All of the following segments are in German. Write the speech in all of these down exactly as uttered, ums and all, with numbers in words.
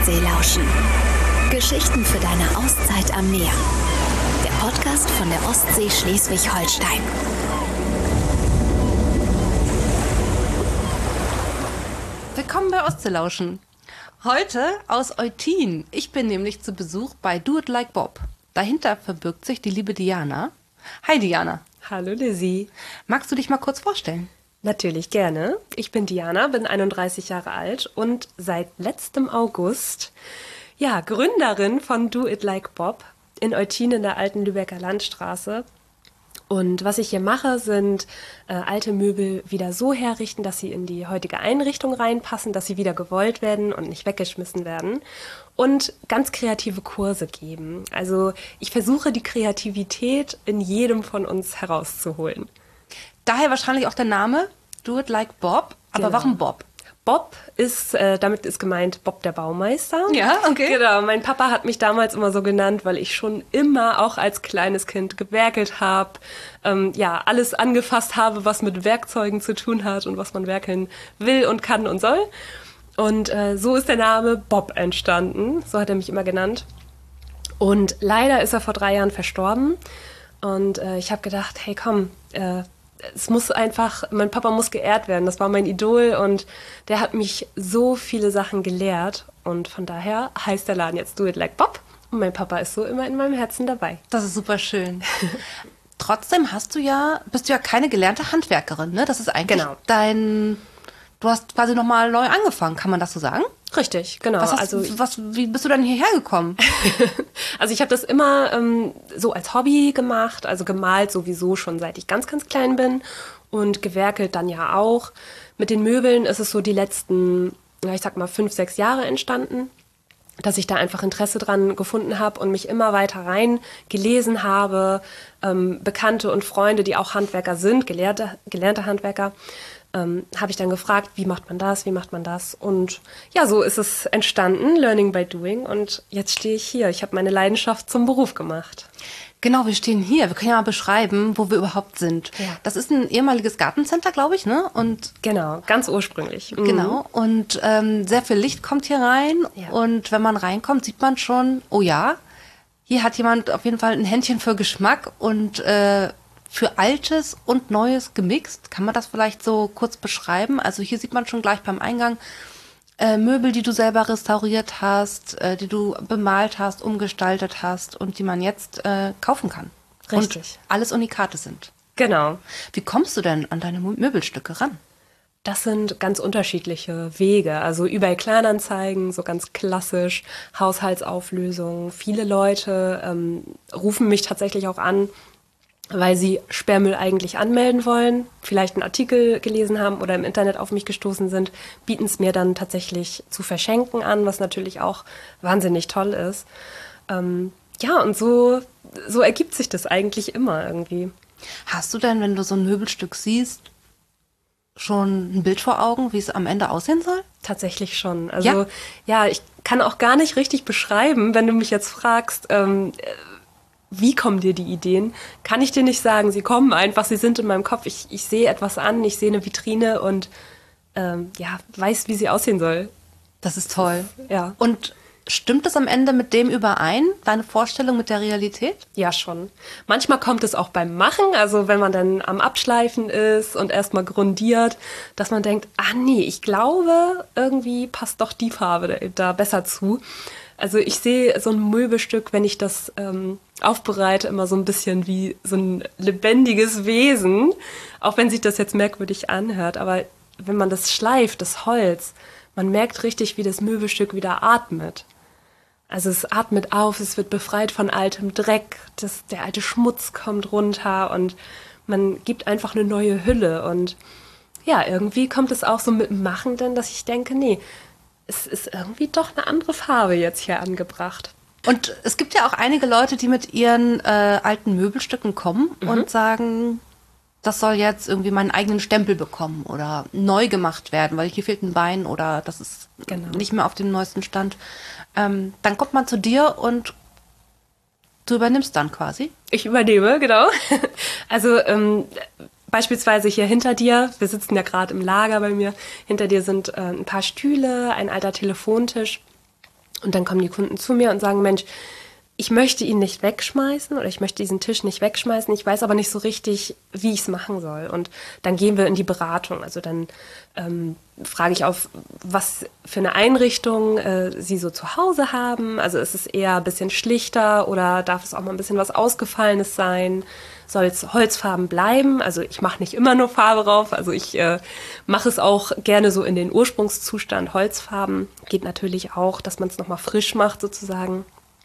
Ostsee lauschen. Geschichten für deine Auszeit am Meer. Der Podcast von der Ostsee Schleswig-Holstein. Willkommen bei Ostsee lauschen. Heute aus Eutin. Ich bin nämlich zu Besuch bei Do It Like Bob. Dahinter verbirgt sich die liebe Diana. Hi Diana. Hallo Lizzie. Magst du dich mal kurz vorstellen? Natürlich gerne. Ich bin Diana, bin einunddreißig Jahre alt und seit letztem August ja, Gründerin von Do It Like Bob in Eutin in der alten Lübecker Landstraße. Und was ich hier mache, sind äh, alte Möbel wieder so herrichten, dass sie in die heutige Einrichtung reinpassen, dass sie wieder gewollt werden und nicht weggeschmissen werden. Und ganz kreative Kurse geben. Also ich versuche die Kreativität in jedem von uns herauszuholen. Daher wahrscheinlich auch der Name Do It Like Bob. Aber Genau. warum Bob? Bob ist, äh, damit ist gemeint Bob der Baumeister. Ja, okay. Genau, mein Papa hat mich damals immer so genannt, weil ich schon immer auch als kleines Kind gewerkelt habe, ähm, ja, alles angefasst habe, was mit Werkzeugen zu tun hat und was man werkeln will und kann und soll. Und äh, so ist der Name Bob entstanden, so hat er mich immer genannt. Und leider ist er vor drei Jahren verstorben und äh, ich habe gedacht, hey komm, äh, es muss einfach, mein Papa muss geehrt werden. Das war mein Idol und der hat mich so viele Sachen gelehrt. Und von daher heißt der Laden jetzt Do It Like Bob. Und mein Papa ist so immer in meinem Herzen dabei. Das ist super schön. Trotzdem hast du ja, bist du ja keine gelernte Handwerkerin, ne? Das ist eigentlich Genau. dein, du hast quasi nochmal neu angefangen, kann man das so sagen? Richtig, genau. Was hast, also, was, wie bist du dann hierher gekommen? also ich habe das immer ähm, so als Hobby gemacht, also gemalt sowieso schon seit ich ganz, ganz klein bin und gewerkelt dann ja auch. Mit den Möbeln ist es so die letzten, ja, ich sag mal, fünf, sechs Jahre entstanden, dass ich da einfach Interesse dran gefunden habe und mich immer weiter rein gelesen habe. Ähm, Bekannte und Freunde, die auch Handwerker sind, gelernte, gelernte Handwerker, ähm, habe ich dann gefragt, wie macht man das, wie macht man das? Und ja, so ist es entstanden, Learning by Doing. Und jetzt stehe ich hier. Ich habe meine Leidenschaft zum Beruf gemacht. Genau, wir stehen hier. Wir können ja mal beschreiben, wo wir überhaupt sind. Ja. Das ist ein ehemaliges Gartencenter, glaube ich, ne? Und Genau, ganz ursprünglich. Mhm. genau. Und ähm, sehr viel Licht kommt hier rein. Ja. Und wenn man reinkommt, sieht man schon, oh ja, hier hat jemand auf jeden Fall ein Händchen für Geschmack und äh, für Altes und Neues gemixt. Kann man das vielleicht so kurz beschreiben? Also hier sieht man schon gleich beim Eingang äh, Möbel, die du selber restauriert hast, äh, die du bemalt hast, umgestaltet hast und die man jetzt äh, kaufen kann. Richtig. Und alles Unikate sind. Genau. Wie kommst du denn an deine Mö- Möbelstücke ran? Das sind ganz unterschiedliche Wege. Also eBay Kleinanzeigen, so ganz klassisch, Haushaltsauflösung. Viele Leute ähm, rufen mich tatsächlich auch an, weil sie Sperrmüll eigentlich anmelden wollen, vielleicht einen Artikel gelesen haben oder im Internet auf mich gestoßen sind, bieten es mir dann tatsächlich zu verschenken an, was natürlich auch wahnsinnig toll ist. Ähm, ja, und so, so ergibt sich das eigentlich immer irgendwie. Hast du denn, wenn du so ein Möbelstück siehst, schon ein Bild vor Augen, wie es am Ende aussehen soll? Tatsächlich schon. Also Ja? ja, ich kann auch gar nicht richtig beschreiben, wenn du mich jetzt fragst, ähm, wie kommen dir die Ideen? Kann ich dir nicht sagen. Sie kommen einfach, sie sind in meinem Kopf. Ich, ich sehe etwas an, ich sehe eine Vitrine und ähm, ja, weiß, wie sie aussehen soll. Das ist toll. Ja. Und stimmt es am Ende mit dem überein, deine Vorstellung mit der Realität? Ja, schon. Manchmal kommt es auch beim Machen, also wenn man dann am Abschleifen ist und erstmal grundiert, dass man denkt, ah nee, ich glaube, irgendwie passt doch die Farbe da, da besser zu. Also ich sehe so ein Möbelstück, wenn ich das ähm, aufbereite, immer so ein bisschen wie so ein lebendiges Wesen, auch wenn sich das jetzt merkwürdig anhört. Aber wenn man das schleift, das Holz, man merkt richtig, wie das Möbelstück wieder atmet. Also es atmet auf, es wird befreit von altem Dreck, das, der alte Schmutz kommt runter und man gibt einfach eine neue Hülle. Und ja, irgendwie kommt es auch so mit dem Machen dann, dass ich denke, nee, es ist irgendwie doch eine andere Farbe jetzt hier angebracht. Und es gibt ja auch einige Leute, die mit ihren äh, alten Möbelstücken kommen Mhm. und sagen, das soll jetzt irgendwie meinen eigenen Stempel bekommen oder neu gemacht werden, weil hier fehlt ein Bein oder das ist Genau. nicht mehr auf dem neuesten Stand. Ähm, dann kommt man zu dir und du übernimmst dann quasi. Ich übernehme, genau. Also ähm, beispielsweise hier hinter dir, wir sitzen ja gerade im Lager bei mir, hinter dir sind äh, ein paar Stühle, ein alter Telefontisch. Und dann kommen die Kunden zu mir und sagen, Mensch, ich möchte ihn nicht wegschmeißen oder ich möchte diesen Tisch nicht wegschmeißen. Ich weiß aber nicht so richtig, wie ich es machen soll. Und dann gehen wir in die Beratung. Also dann ähm, frage ich auf, was für eine Einrichtung äh, Sie so zu Hause haben. Also ist es eher ein bisschen schlichter oder darf es auch mal ein bisschen was Ausgefallenes sein? Soll es Holzfarben bleiben? Also ich mache nicht immer nur Farbe drauf. Also ich äh, mache es auch gerne so in den Ursprungszustand Holzfarben. Geht natürlich auch, dass man es nochmal frisch macht sozusagen.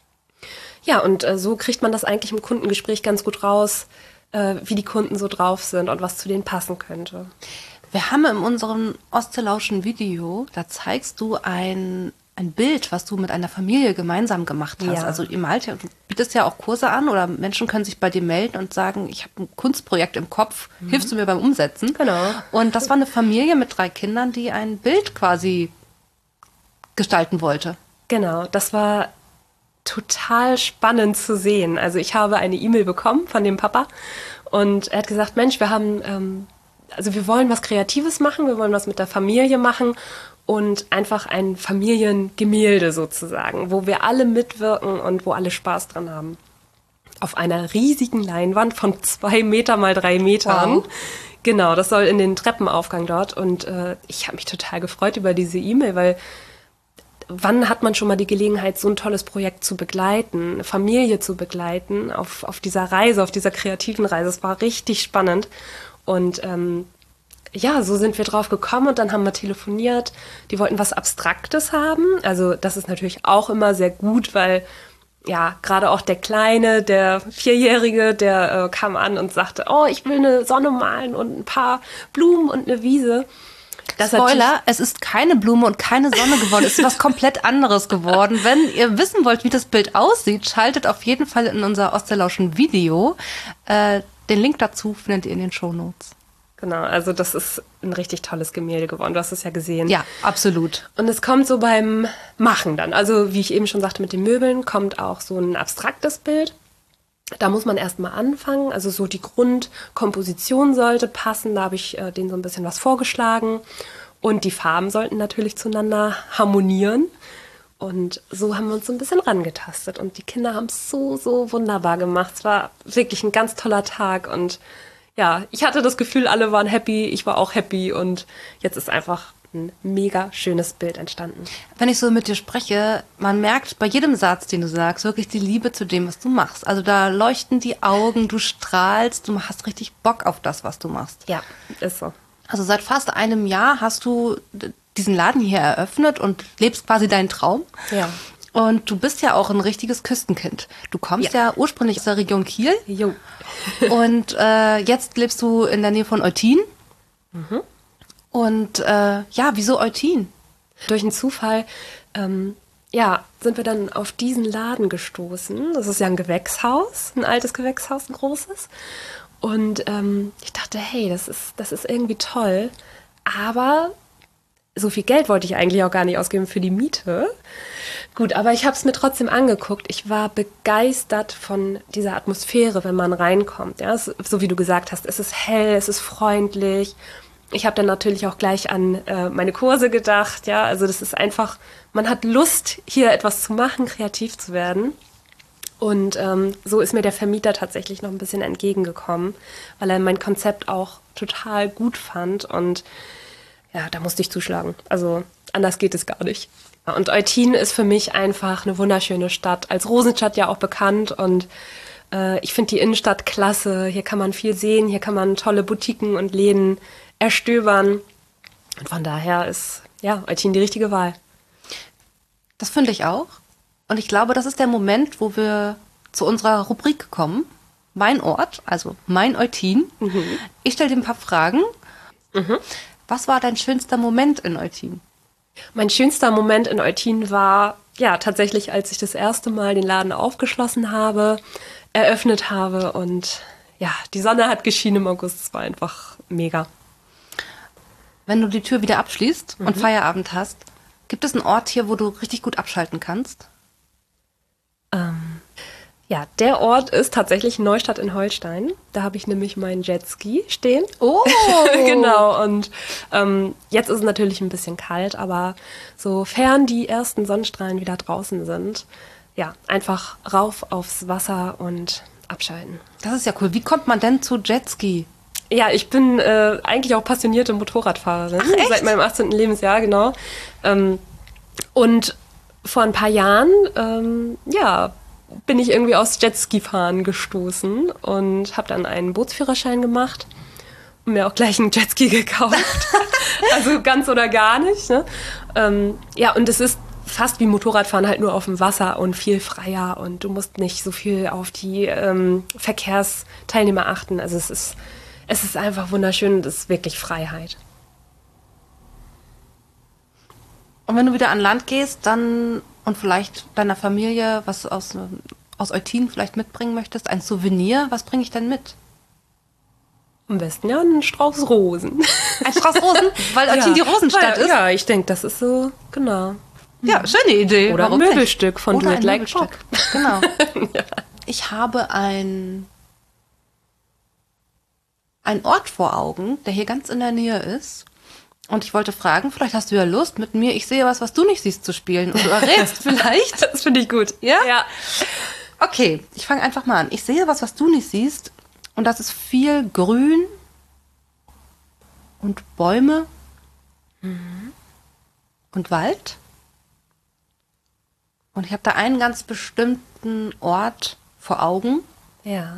Ja, und äh, so kriegt man das eigentlich im Kundengespräch ganz gut raus, äh, wie die Kunden so drauf sind und was zu denen passen könnte. Wir haben in unserem Ostelauschen Video, da zeigst du ein, ein Bild, was du mit einer Familie gemeinsam gemacht hast. Ja. Also ihr malt ja, du bietest ja auch Kurse an oder Menschen können sich bei dir melden und sagen, ich habe ein Kunstprojekt im Kopf, mhm. hilfst du mir beim Umsetzen? Genau. Und das war eine Familie mit drei Kindern, die ein Bild quasi gestalten wollte. Genau, das war total spannend zu sehen. Also ich habe eine E-Mail bekommen von dem Papa und er hat gesagt, Mensch, wir haben, ähm, also wir wollen was Kreatives machen, wir wollen was mit der Familie machen und einfach ein Familiengemälde sozusagen, wo wir alle mitwirken und wo alle Spaß dran haben. Auf einer riesigen Leinwand von zwei Meter mal drei Metern. Wow. Genau, das soll in den Treppenaufgang dort und äh, ich habe mich total gefreut über diese E-Mail, weil wann hat man schon mal die Gelegenheit, so ein tolles Projekt zu begleiten, eine Familie zu begleiten auf, auf dieser Reise, auf dieser kreativen Reise. Es war richtig spannend. Und ähm, ja, so sind wir drauf gekommen und dann haben wir telefoniert. Die wollten was Abstraktes haben. Also das ist natürlich auch immer sehr gut, weil ja, gerade auch der Kleine, der Vierjährige, der äh, kam an und sagte, oh, ich will eine Sonne malen und ein paar Blumen und eine Wiese. Das Spoiler, es ist keine Blume und keine Sonne geworden, es ist was komplett anderes geworden. Wenn ihr wissen wollt, wie das Bild aussieht, schaltet auf jeden Fall in unser Ostelauschen Video. Äh, den Link dazu findet ihr in den Shownotes. Genau, also das ist ein richtig tolles Gemälde geworden, du hast es ja gesehen. Ja, absolut. Und es kommt so beim Machen dann, also wie ich eben schon sagte mit den Möbeln, kommt auch so ein abstraktes Bild. Da muss man erstmal anfangen, also so die Grundkomposition sollte passen, da habe ich äh, denen so ein bisschen was vorgeschlagen und die Farben sollten natürlich zueinander harmonieren und so haben wir uns so ein bisschen rangetastet und die Kinder haben es so, so wunderbar gemacht, es war wirklich ein ganz toller Tag und ja, ich hatte das Gefühl, alle waren happy, ich war auch happy und jetzt ist einfach ein mega schönes Bild entstanden. Wenn ich so mit dir spreche, man merkt bei jedem Satz, den du sagst, wirklich die Liebe zu dem, was du machst. Also da leuchten die Augen, du strahlst, du hast richtig Bock auf das, was du machst. Ja, ist so. Also seit fast einem Jahr hast du diesen Laden hier eröffnet und lebst quasi deinen Traum. Ja. Und du bist ja auch ein richtiges Küstenkind. Du kommst ja, ja ursprünglich aus der Region Kiel. Jo. Und äh, jetzt lebst du in der Nähe von Eutin. Mhm. Und äh, ja, wieso Eutin? Durch einen Zufall, ähm, ja, sind wir dann auf diesen Laden gestoßen. Das ist ja ein Gewächshaus, ein altes Gewächshaus, ein großes. Und ähm, ich dachte, hey, das ist, das ist irgendwie toll. Aber so viel Geld wollte ich eigentlich auch gar nicht ausgeben für die Miete. Gut, aber ich habe es mir trotzdem angeguckt. Ich war begeistert von dieser Atmosphäre, wenn man reinkommt. Ja, es, so wie du gesagt hast, es ist hell, es ist freundlich. Ich habe dann natürlich auch gleich an äh, meine Kurse gedacht. Ja, also das ist einfach, man hat Lust, hier etwas zu machen, kreativ zu werden. Und ähm, so ist mir der Vermieter tatsächlich noch ein bisschen entgegengekommen, weil er mein Konzept auch total gut fand. Und ja, da musste ich zuschlagen. Also anders geht es gar nicht. Und Eutin ist für mich einfach eine wunderschöne Stadt. Als Rosenstadt ja auch bekannt. Und äh, ich finde die Innenstadt klasse. Hier kann man viel sehen. Hier kann man tolle Boutiquen und Läden erstöbern. Und von daher ist ja Eutin die richtige Wahl. Das finde ich auch. Und ich glaube, das ist der Moment, wo wir zu unserer Rubrik kommen. Mein Ort, also mein Eutin. Mhm. Ich stelle dir ein paar Fragen. Mhm. Was war dein schönster Moment in Eutin? Mein schönster Moment in Eutin war ja tatsächlich, als ich das erste Mal den Laden aufgeschlossen habe, eröffnet habe und ja, die Sonne hat geschienen im August. Es war einfach mega. Wenn du die Tür wieder abschließt mhm. und Feierabend hast, gibt es einen Ort hier, wo du richtig gut abschalten kannst? Ähm, Ja, der Ort ist tatsächlich Neustadt in Holstein. Da habe ich nämlich meinen Jetski stehen. Oh! Genau, und ähm, jetzt ist es natürlich ein bisschen kalt, aber sofern die ersten Sonnenstrahlen wieder draußen sind, ja, einfach rauf aufs Wasser und abschalten. Das ist ja cool. Wie kommt man denn zu Jetski? Ja, ich bin äh, eigentlich auch passionierte Motorradfahrerin. Ach, echt? Seit meinem achtzehnten Lebensjahr, genau. Ähm, und vor ein paar Jahren, ähm, ja, bin ich irgendwie aufs Jetski-Fahren gestoßen und habe dann einen Bootsführerschein gemacht und mir auch gleich einen Jetski gekauft. Also ganz oder gar nicht. Ne? Ähm, ja, und es ist fast wie Motorradfahren, halt nur auf dem Wasser und viel freier und du musst nicht so viel auf die ähm, Verkehrsteilnehmer achten. Also es ist, es ist einfach wunderschön und es ist wirklich Freiheit. Und wenn du wieder an Land gehst, dann und vielleicht deiner Familie was aus, aus Eutin vielleicht mitbringen möchtest, ein Souvenir, was bringe ich denn mit? Am besten ja ein Strauß Rosen. Ein Strauß Rosen? Weil Eutin Ja, die Rosenstadt weil, ist? Ja, ich denke, das ist so, genau. Ja, schöne Idee. Oder ein Warum nicht? Möbelstück von Oder Do It ein Like Möbelstück. Pop. Genau. Ich habe ein, ein Ort vor Augen, der hier ganz in der Nähe ist. Und ich wollte fragen, vielleicht hast du ja Lust mit mir, ich sehe was, was du nicht siehst, zu spielen. Und du errätst vielleicht. Das finde ich gut. Ja? Ja. Okay, ich fange einfach mal an. Ich sehe was, was du nicht siehst. Und das ist viel Grün und Bäume mhm. und Wald. Und ich habe da einen ganz bestimmten Ort vor Augen. Ja.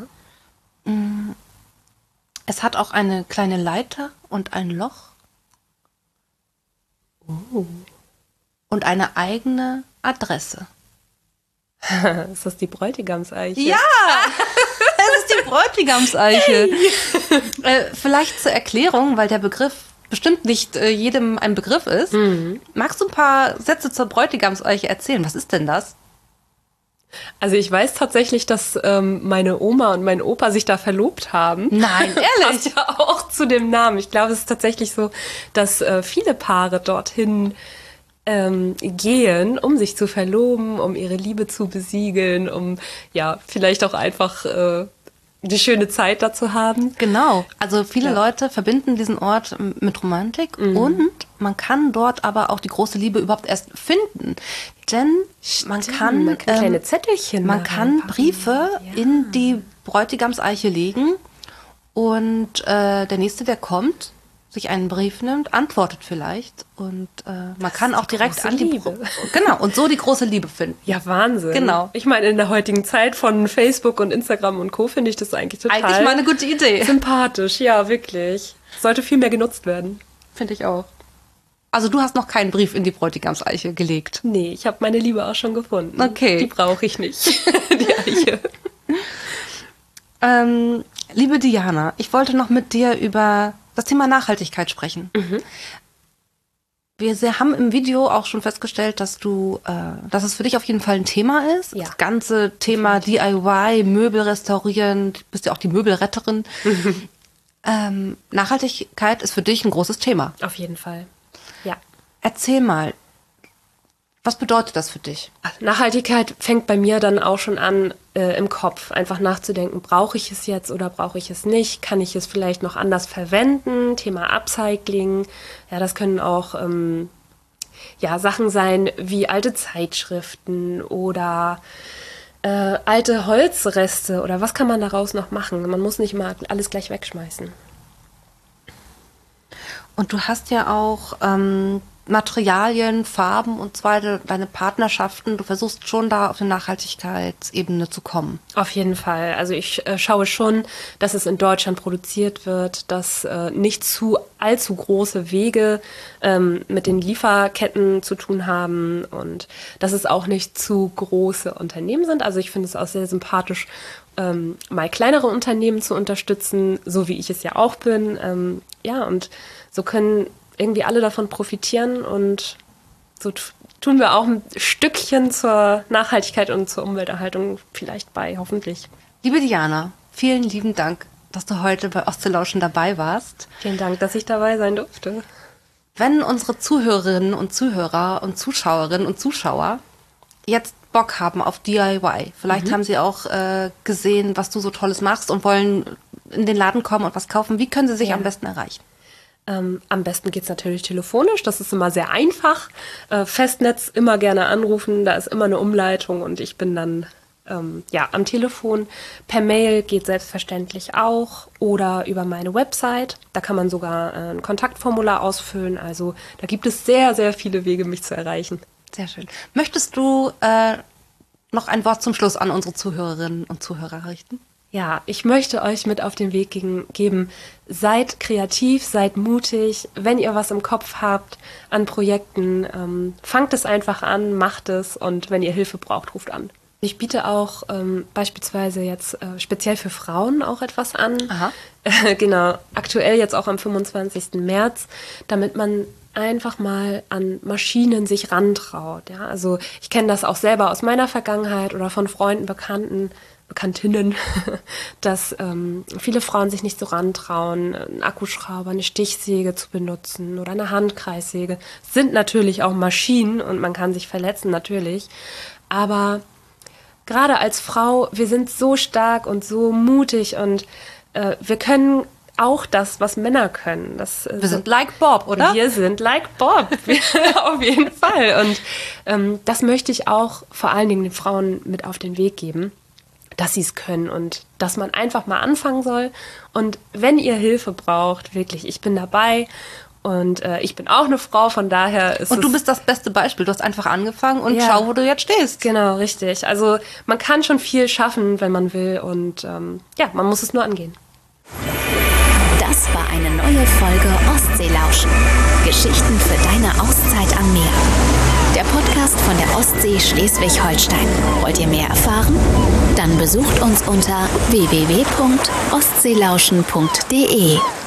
Es hat auch eine kleine Leiter und ein Loch. Oh. Und eine eigene Adresse. Ist das die Bräutigamseiche? Ja! Es ist die Bräutigamseiche. äh, vielleicht zur Erklärung, weil der Begriff bestimmt nicht äh, jedem ein Begriff ist. Mhm. Magst du ein paar Sätze zur Bräutigamseiche erzählen? Was ist denn das? Also ich weiß tatsächlich, dass ähm, meine Oma und mein Opa sich da verlobt haben. Nein, ehrlich? Passt ja auch zu dem Namen. Ich glaube, es ist tatsächlich so, dass äh, viele Paare dorthin ähm, gehen, um sich zu verloben, um ihre Liebe zu besiegeln, um ja vielleicht auch einfach äh, die schöne Zeit dazu haben. Genau. Also viele Ja. Leute verbinden diesen Ort mit Romantik mhm. und man kann dort aber auch die große Liebe überhaupt erst finden. Denn man kann, man kann kleine Zettelchen man da kann reinpacken. Briefe Ja. in die Bräutigamseiche legen und äh, der Nächste, der kommt, sich einen Brief nimmt, antwortet vielleicht und äh, man kann auch die direkt große an die Liebe. Br- genau und so die große Liebe finden. Ja, Wahnsinn. Genau. Ich meine, in der heutigen Zeit von Facebook und Instagram und Co. finde ich das eigentlich total Eigentlich mal eine gute Idee. sympathisch. Ja, wirklich. Sollte viel mehr genutzt werden. Finde ich auch. Also du hast noch keinen Brief in die Bräutigamseiche gelegt. Nee, ich habe meine Liebe auch schon gefunden. Okay. Die brauche ich nicht, die Eiche. Ähm, liebe Diana, ich wollte noch mit dir über das Thema Nachhaltigkeit sprechen. Mhm. Wir sehr, haben im Video auch schon festgestellt, dass du, äh, dass es für dich auf jeden Fall ein Thema ist. Ja. Das ganze Thema D I Y, Möbel restaurieren, du bist ja auch die Möbelretterin. Mhm. Ähm, Nachhaltigkeit ist für dich ein großes Thema. Auf jeden Fall. Ja. Erzähl mal, was bedeutet das für dich? Nachhaltigkeit fängt bei mir dann auch schon an, äh, im Kopf einfach nachzudenken, brauche ich es jetzt oder brauche ich es nicht? Kann ich es vielleicht noch anders verwenden? Thema Upcycling. Ja, das können auch ähm, ja, Sachen sein wie alte Zeitschriften oder äh, alte Holzreste oder was kann man daraus noch machen? Man muss nicht mal alles gleich wegschmeißen. Und du hast ja auch ähm, Materialien, Farben und zwar deine Partnerschaften. Du versuchst schon da auf eine Nachhaltigkeitsebene zu kommen. Auf jeden Fall. Also ich äh, schaue schon, dass es in Deutschland produziert wird, dass äh, nicht zu allzu große Wege ähm, mit den Lieferketten zu tun haben und dass es auch nicht zu große Unternehmen sind. Also ich finde es auch sehr sympathisch, ähm, mal kleinere Unternehmen zu unterstützen, so wie ich es ja auch bin. Ähm, ja, und so können irgendwie alle davon profitieren und so t- tun wir auch ein Stückchen zur Nachhaltigkeit und zur Umwelterhaltung vielleicht bei, hoffentlich. Liebe Diana, vielen lieben Dank, dass du heute bei Ostelauschen dabei warst. Vielen Dank, dass ich dabei sein durfte. Wenn unsere Zuhörerinnen und Zuhörer und Zuschauerinnen und Zuschauer jetzt Bock haben auf D I Y, vielleicht mhm. haben sie auch äh, gesehen, was du so Tolles machst und wollen in den Laden kommen und was kaufen, wie können sie sich ja. am besten erreichen? Ähm, am besten geht's natürlich telefonisch, das ist immer sehr einfach. Äh, Festnetz immer gerne anrufen, da ist immer eine Umleitung und ich bin dann ähm, ja am Telefon. Per Mail geht selbstverständlich auch oder über meine Website. Da kann man sogar äh, ein Kontaktformular ausfüllen. Also da gibt es sehr, sehr viele Wege, mich zu erreichen. Sehr schön. Möchtest du äh, noch ein Wort zum Schluss an unsere Zuhörerinnen und Zuhörer richten? Ja, ich möchte euch mit auf den Weg gegen, geben, seid kreativ, seid mutig. Wenn ihr was im Kopf habt an Projekten, ähm, fangt es einfach an, macht es und wenn ihr Hilfe braucht, ruft an. Ich biete auch ähm, beispielsweise jetzt äh, speziell für Frauen auch etwas an. Aha. Äh, genau, aktuell jetzt auch am fünfundzwanzigsten März, damit man einfach mal an Maschinen sich rantraut. Ja? Also ich kenne das auch selber aus meiner Vergangenheit oder von Freunden, Bekannten, Bekanntinnen, dass ähm, viele Frauen sich nicht so rantrauen, einen Akkuschrauber, eine Stichsäge zu benutzen oder eine Handkreissäge. Sind natürlich auch Maschinen und man kann sich verletzen, natürlich. Aber gerade als Frau, wir sind so stark und so mutig und äh, wir können auch das, was Männer können. Das, wir sind like Bob, oder? Wir sind like Bob, auf jeden Fall. Und ähm, das möchte ich auch vor allen Dingen den Frauen mit auf den Weg geben, dass sie es können und dass man einfach mal anfangen soll. Und wenn ihr Hilfe braucht, wirklich, ich bin dabei. Und äh, ich bin auch eine Frau, von daher ist es... Und du bist das beste Beispiel. Du hast einfach angefangen und ja. schau, wo du jetzt stehst. Genau, richtig. Also man kann schon viel schaffen, wenn man will. Und ähm, ja, man muss es nur angehen. Das war eine neue Folge Ostseelauschen. Geschichten für deine Auszeit am Meer. Der Podcast von der Ostsee Schleswig-Holstein. Wollt ihr mehr erfahren? Dann besucht uns unter w w w punkt ostseelauschen punkt d e.